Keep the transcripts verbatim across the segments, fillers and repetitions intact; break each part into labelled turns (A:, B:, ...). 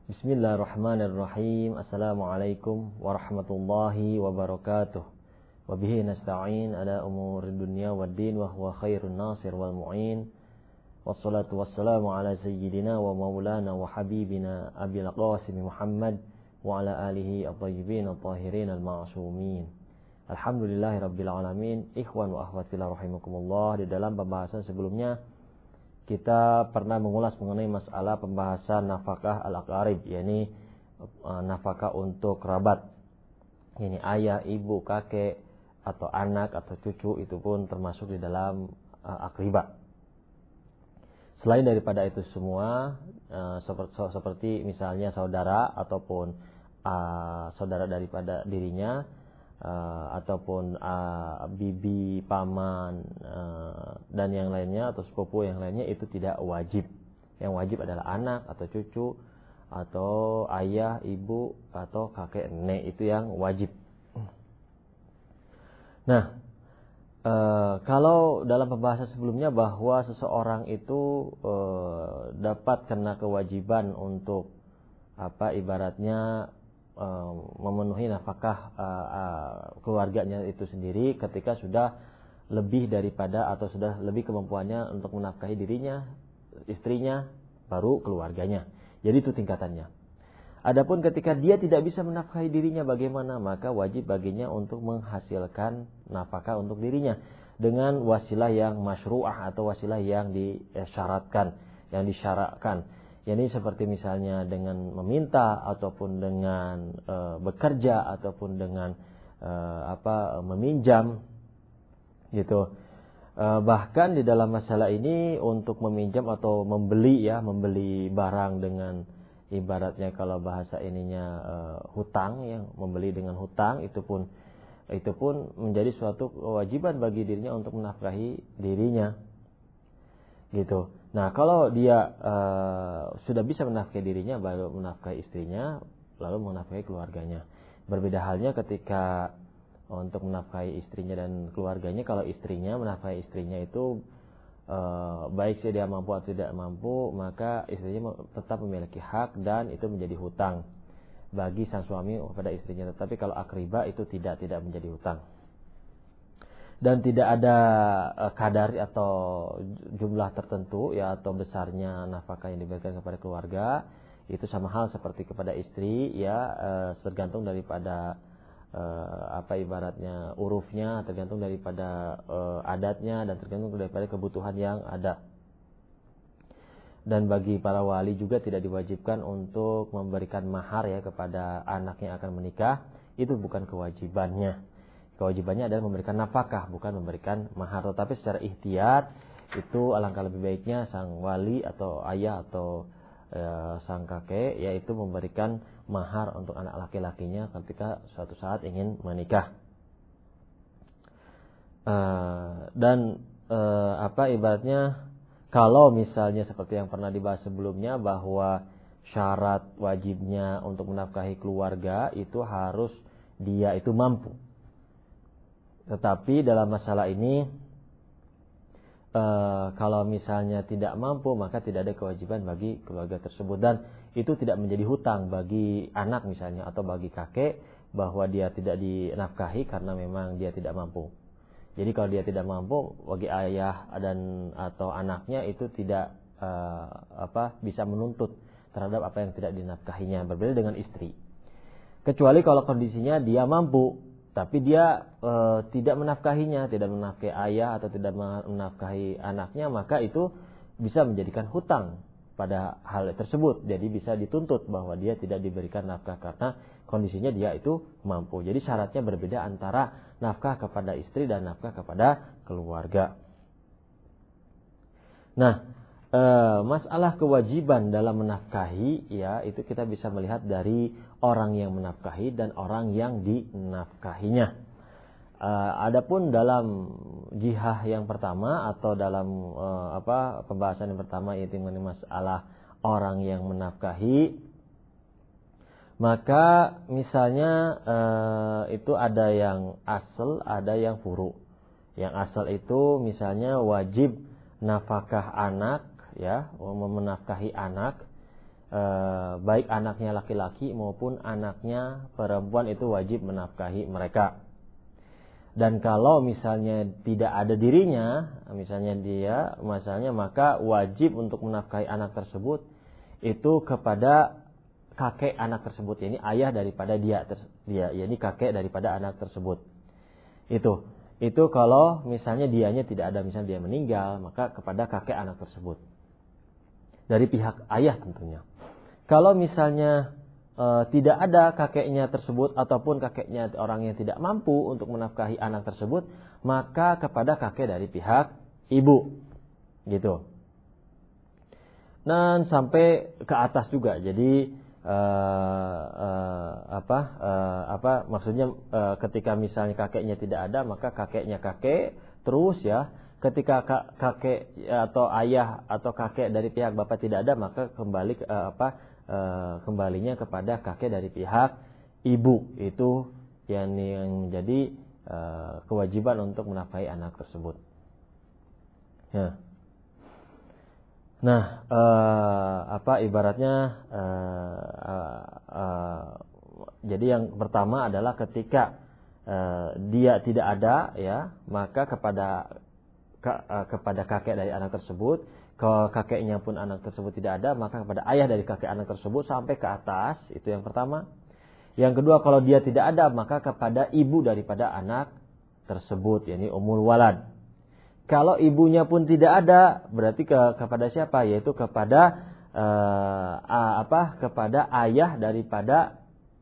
A: Bismillahirrahmanirrahim. Assalamualaikum warahmatullahi wabarakatuh. Wabihi nasta'in ala umuri dunya waddin wa huwa khairun nasir wal mu'in. Wassalatu wassalamu ala sayyidina wa maulana wa habibina Abil Qasim Muhammad wa ala alihi at-tayyibin at-tahirin al-ma'sumin. Alhamdulillahi rabbil alamin. Ikhwan wa akhwat fillah rahimakumullah. Di dalam pembahasan sebelumnya kita pernah mengulas mengenai masalah pembahasan nafkah al-aqarib, yakni uh, nafkah untuk kerabat, yakni ayah, ibu, kakek, atau anak, atau cucu, itu pun termasuk di dalam uh, akribah. Selain daripada itu semua, uh, seperti, seperti misalnya saudara ataupun uh, saudara daripada dirinya, Uh, ataupun uh, bibi, paman, uh, dan yang lainnya atau sepupu yang lainnya, itu tidak wajib. Yang wajib adalah anak atau cucu atau ayah, ibu atau kakek, nenek, itu yang wajib. Nah, uh, kalau dalam pembahasan sebelumnya bahwa seseorang itu uh, dapat kena kewajiban untuk apa ibaratnya memenuhi nafkah uh, uh, keluarganya itu sendiri ketika sudah lebih daripada atau sudah lebih kemampuannya untuk menafkahi dirinya, istrinya, baru keluarganya. Jadi itu tingkatannya. Adapun ketika dia tidak bisa menafkahi dirinya, bagaimana? Maka wajib baginya untuk menghasilkan nafkah untuk dirinya dengan wasilah yang masyru'ah atau wasilah yang disyaratkan, yang disyaratkan. Yani seperti misalnya dengan meminta ataupun dengan e, bekerja ataupun dengan e, apa meminjam gitu. E, bahkan di dalam masalah ini untuk meminjam atau membeli ya, membeli barang dengan ibaratnya kalau bahasa ininya e, hutang, yang membeli dengan hutang, itu pun itu pun menjadi suatu kewajiban bagi dirinya untuk menafkahi dirinya. Gitu. Nah, kalau dia uh, sudah bisa menafkahi dirinya, baru menafkahi istrinya, lalu menafkahi keluarganya. Berbeda halnya ketika untuk menafkahi istrinya dan keluarganya. Kalau istrinya menafkahi istrinya itu uh, baik dia mampu atau tidak mampu, maka istrinya tetap memiliki hak dan itu menjadi hutang bagi sang suami kepada istrinya. Tetapi kalau akribah itu tidak tidak menjadi hutang. Dan tidak ada uh, kadar atau jumlah tertentu ya, atau besarnya nafkah yang diberikan kepada keluarga. Itu sama hal seperti kepada istri ya, uh, tergantung daripada uh, apa ibaratnya urufnya, tergantung daripada uh, adatnya, dan tergantung daripada kebutuhan yang ada. Dan bagi para wali juga tidak diwajibkan untuk memberikan mahar ya kepada anak yang akan menikah. Itu bukan kewajibannya. Kewajibannya adalah memberikan nafkah, bukan memberikan mahar. Tetapi secara ikhtiyat, itu alangkah lebih baiknya sang wali atau ayah atau e, sang kakek, yaitu memberikan mahar untuk anak laki-lakinya ketika suatu saat ingin menikah. E, dan e, apa ibaratnya, kalau misalnya seperti yang pernah dibahas sebelumnya, bahwa syarat wajibnya untuk menafkahi keluarga itu harus dia itu mampu. Tetapi dalam masalah ini e, kalau misalnya tidak mampu, maka tidak ada kewajiban bagi keluarga tersebut. Dan itu tidak menjadi hutang bagi anak misalnya atau bagi kakek, bahwa dia tidak dinafkahi karena memang dia tidak mampu. Jadi kalau dia tidak mampu, bagi ayah dan atau anaknya itu tidak e, apa bisa menuntut terhadap apa yang tidak dinafkahinya. Berbeda dengan istri. Kecuali kalau kondisinya dia mampu, tapi dia e, tidak menafkahinya, tidak menafkahi ayah atau tidak menafkahi anaknya, maka itu bisa menjadikan hutang pada hal tersebut. Jadi bisa dituntut bahwa dia tidak diberikan nafkah karena kondisinya dia itu mampu. Jadi syaratnya berbeda antara nafkah kepada istri dan nafkah kepada keluarga. Nah, e, masalah kewajiban dalam menafkahi ya, itu kita bisa melihat dari orang yang menafkahi dan orang yang dinafkahinya. Uh, adapun dalam jihah yang pertama atau dalam uh, apa pembahasan yang pertama, yaitu mengenai masalah orang yang menafkahi, maka misalnya uh, itu ada yang asal, ada yang furu. Yang asal itu misalnya wajib nafkah anak ya, menafkahi anak e, baik anaknya laki-laki maupun anaknya perempuan itu wajib menafkahi mereka. Dan kalau misalnya tidak ada dirinya, misalnya dia, misalnya maka wajib untuk menafkahi anak tersebut itu kepada kakek anak tersebut, ini ayah daripada dia, dia, ini kakek daripada anak tersebut. Itu, itu kalau misalnya dianya tidak ada, misalnya dia meninggal, maka kepada kakek anak tersebut dari pihak ayah tentunya. Kalau misalnya E, tidak ada kakeknya tersebut ataupun kakeknya orang yang tidak mampu untuk menafkahi anak tersebut, maka kepada kakek dari pihak ibu, gitu. Dan sampai ke atas juga. Jadi e, e, apa e, apa maksudnya e, ketika misalnya kakeknya tidak ada, maka kakeknya kakek terus ya. Ketika kakek atau ayah atau kakek dari pihak bapak tidak ada, maka kembali e, apa E, kembalinya kepada kakek dari pihak ibu, itu yang, yang menjadi e, kewajiban untuk menafkahi anak tersebut. Ya. Nah, e, apa ibaratnya e, e, e, jadi yang pertama adalah ketika e, dia tidak ada, ya, maka kepada ka, e, kepada kakek dari anak tersebut. Kalau kakeknya pun anak tersebut tidak ada, maka kepada ayah dari kakek anak tersebut sampai ke atas, itu yang pertama. Yang kedua, kalau dia tidak ada, maka kepada ibu daripada anak tersebut, yakni ummul walad. Kalau ibunya pun tidak ada, berarti ke, kepada siapa? Yaitu kepada uh, apa? Kepada ayah daripada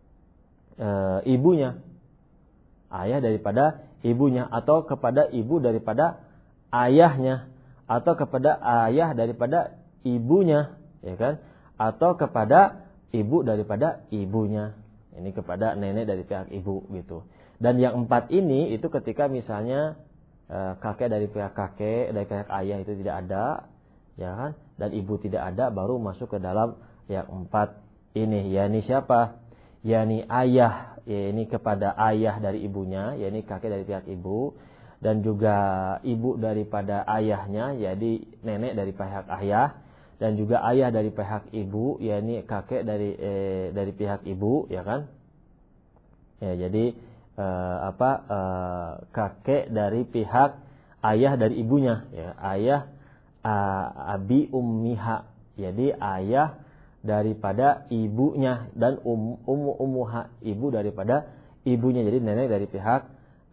A: uh, ibunya, ayah daripada ibunya, atau kepada ibu daripada ayahnya, atau kepada ayah daripada ibunya, ya kan? Atau kepada ibu daripada ibunya. Ini kepada nenek dari pihak ibu, gitu. Dan yang empat ini itu ketika misalnya e, kakek dari pihak kakek, dari pihak ayah itu tidak ada, ya kan? Dan ibu tidak ada, baru masuk ke dalam yang empat ini. Ya ini siapa? Ya ini ayah, ya ini kepada ayah dari ibunya, ya ini kakek dari pihak ibu. Dan juga ibu daripada ayahnya, jadi nenek dari pihak ayah, dan juga ayah dari pihak ibu, yakni kakek dari eh, dari pihak ibu, ya kan? Ya, jadi eh, apa eh, kakek dari pihak ayah dari ibunya, ya, ayah uh, abi ummiha, jadi ayah daripada ibunya, dan um ummu ummuha, ibu daripada ibunya, jadi nenek dari pihak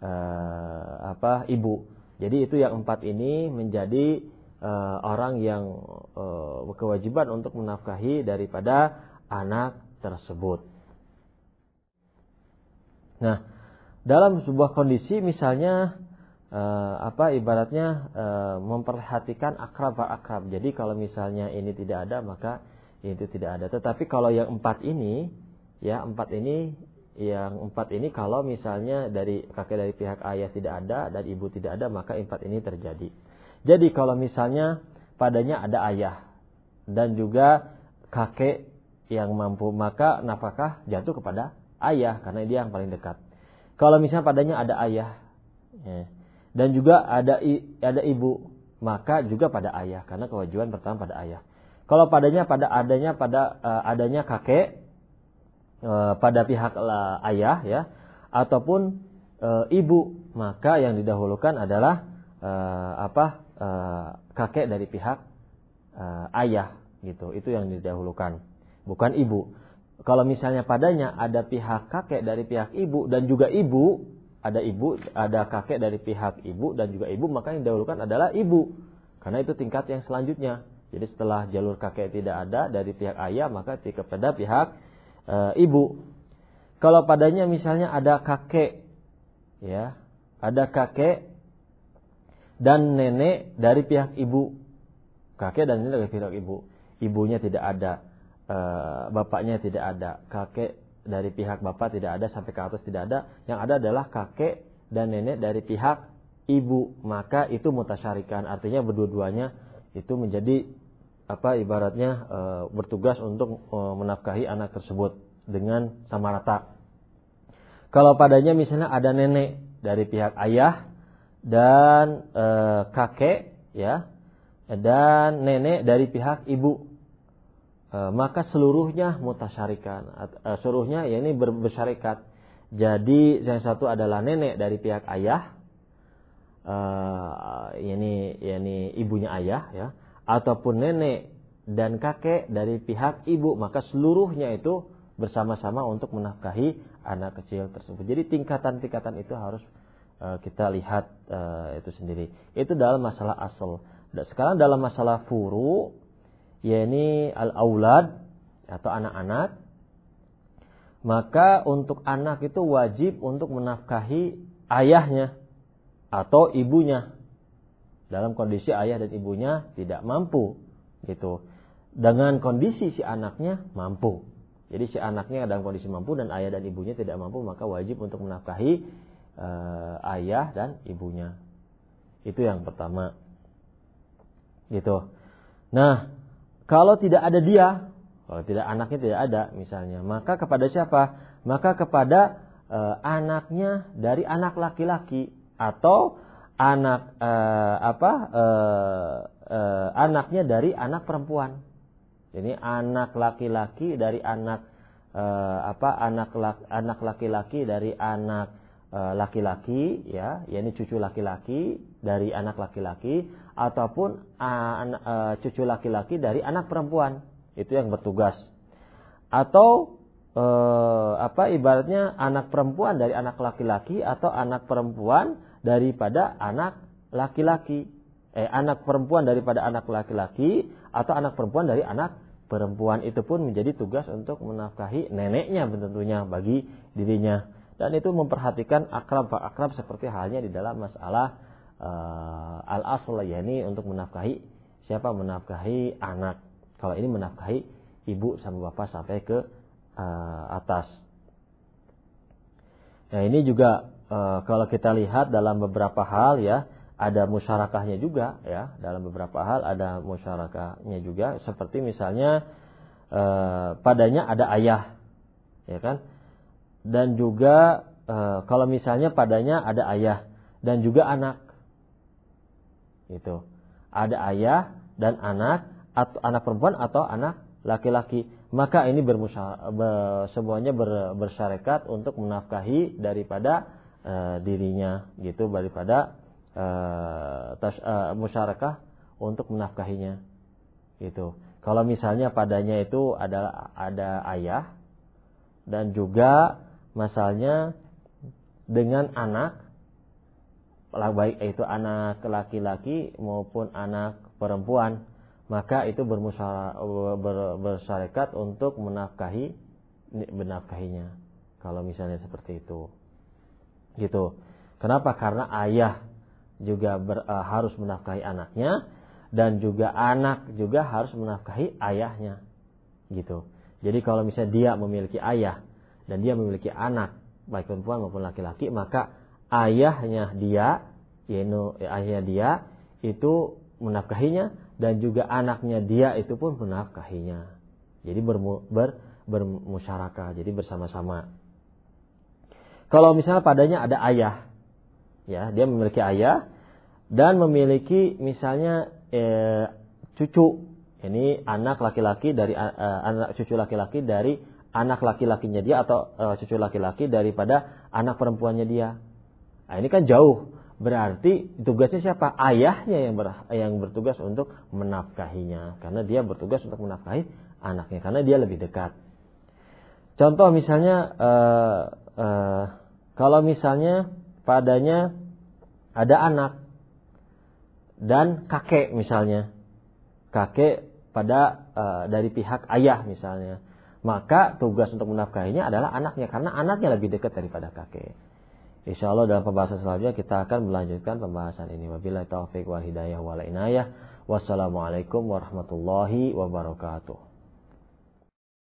A: Uh, apa ibu. Jadi itu yang empat ini menjadi uh, orang yang uh, berkewajiban untuk menafkahi daripada anak tersebut. Nah, dalam sebuah kondisi misalnya uh, apa ibaratnya uh, memperhatikan akrab akrab. Jadi kalau misalnya ini tidak ada, maka itu tidak ada. Tetapi kalau yang empat ini, ya empat ini Yang empat ini kalau misalnya dari kakek dari pihak ayah tidak ada dan ibu tidak ada, maka empat ini terjadi. Jadi kalau misalnya padanya ada ayah dan juga kakek yang mampu, maka nafkah jatuh kepada ayah karena dia yang paling dekat. Kalau misalnya padanya ada ayah, ya, dan juga ada ada ibu, maka juga pada ayah karena kewajiban pertama pada ayah. Kalau padanya pada adanya pada uh, adanya kakek pada pihak ayah, ya, ataupun e, ibu, maka yang didahulukan adalah e, apa e, kakek dari pihak e, ayah, gitu. Itu yang didahulukan, bukan ibu. Kalau misalnya padanya ada pihak kakek dari pihak ibu dan juga ibu, ada ibu, ada kakek dari pihak ibu dan juga ibu, maka yang didahulukan adalah ibu, karena itu tingkat yang selanjutnya. Jadi setelah jalur kakek tidak ada dari pihak ayah, maka kepada pihak E, ibu. Kalau padanya misalnya ada kakek, ya, ada kakek dan nenek dari pihak ibu, kakek dan nenek dari pihak ibu, ibunya tidak ada, e, bapaknya tidak ada, kakek dari pihak bapak tidak ada, sampai ke atas tidak ada, yang ada adalah kakek dan nenek dari pihak ibu, maka itu mutasyarikan, artinya berdua-duanya itu menjadi apa ibaratnya e, bertugas untuk e, menafkahi anak tersebut dengan sama rata. Kalau padanya misalnya ada nenek dari pihak ayah dan e, kakek, ya, dan nenek dari pihak ibu, uh, maka seluruhnya mutasyarikan, uh, seluruhnya ya ini ber- bersyarikat. Jadi yang satu adalah nenek dari pihak ayah, uh, ini ini ibunya ayah ya, ataupun nenek dan kakek dari pihak ibu, maka seluruhnya itu bersama-sama untuk menafkahi anak kecil tersebut. Jadi tingkatan-tingkatan itu harus uh, kita lihat uh, itu sendiri. Itu dalam masalah asal. Dan sekarang dalam masalah furu, yakni al-aulad atau anak-anak, maka untuk anak itu wajib untuk menafkahi ayahnya atau ibunya dalam kondisi ayah dan ibunya tidak mampu gitu. Dengan kondisi si anaknya mampu. Jadi si anaknya dalam kondisi mampu dan ayah dan ibunya tidak mampu, maka wajib untuk menafkahi uh, ayah dan ibunya. Itu yang pertama. Gitu. Nah, kalau tidak ada dia, kalau tidak anaknya tidak ada misalnya, maka kepada siapa? Maka kepada e, anaknya dari anak laki-laki atau anak e, apa? E, e, anaknya dari anak perempuan. Jadi anak laki-laki dari anak e, apa? Anak laki, anak laki-laki dari anak e, laki-laki, ya, yakni cucu laki-laki dari anak laki-laki ataupun a, a, cucu laki-laki dari anak perempuan. Itu yang bertugas. Atau e, apa ibaratnya anak perempuan dari anak laki-laki atau anak perempuan daripada anak laki-laki. Eh anak perempuan daripada anak laki-laki atau anak perempuan dari anak perempuan, itu pun menjadi tugas untuk menafkahi neneknya tentunya bagi dirinya. Dan itu memperhatikan akrab-akrab seperti halnya di dalam masalah e, al-asl, yakni untuk menafkahi siapa menafkahi anak. Kalau ini menafkahi ibu sama bapak sampai ke uh, atas. Nah ini juga uh, kalau kita lihat dalam beberapa hal ya, ada musyarakahnya juga ya. Dalam beberapa hal ada musyarakahnya juga. Seperti misalnya uh, padanya ada ayah, ya kan? Dan juga uh, kalau misalnya padanya ada ayah dan juga anak, itu ada ayah dan anak, atau anak perempuan atau anak laki-laki, maka ini bermusya, ber, semuanya ber, bersyarekat untuk menafkahi daripada uh, dirinya gitu, daripada uh, tas, uh, musyarakah untuk menafkahinya gitu. Kalau misalnya padanya itu adalah ada ayah dan juga masalahnya dengan anak, baik itu anak laki-laki maupun anak perempuan, maka itu bersyarekat untuk menafkahi menafkahinya. Kalau misalnya seperti itu, gitu. Kenapa? Karena ayah juga ber, uh, harus menafkahi anaknya dan juga anak juga harus menafkahi ayahnya, gitu. Jadi kalau misalnya dia memiliki ayah dan dia memiliki anak baik perempuan maupun laki-laki, maka ayahnya dia, yaitu ayahnya dia itu menafkahinya. Dan juga anaknya dia itu pun menafkahinya. Jadi bermu, ber, bermusyarakah, jadi bersama-sama. Kalau misalnya padanya ada ayah, ya dia memiliki ayah dan memiliki misalnya eh, cucu, ini anak laki-laki dari eh, anak cucu laki-laki dari anak laki-lakinya dia atau eh, cucu laki-laki daripada anak perempuannya dia. Nah ini kan jauh. Berarti tugasnya siapa? Ayahnya yang ber, yang bertugas untuk menafkahinya, karena dia bertugas untuk menafkahi anaknya, karena dia lebih dekat. Contoh misalnya, uh, uh, kalau misalnya padanya ada anak dan kakek misalnya, kakek pada uh, dari pihak ayah misalnya, maka tugas untuk menafkahinya adalah anaknya, karena anaknya lebih dekat daripada kakek. Insyaallah dalam pembahasan selanjutnya kita akan melanjutkan pembahasan ini. Wabillahi taufiq wal hidayah wal inayah. Wassalamualaikum warahmatullahi wabarakatuh.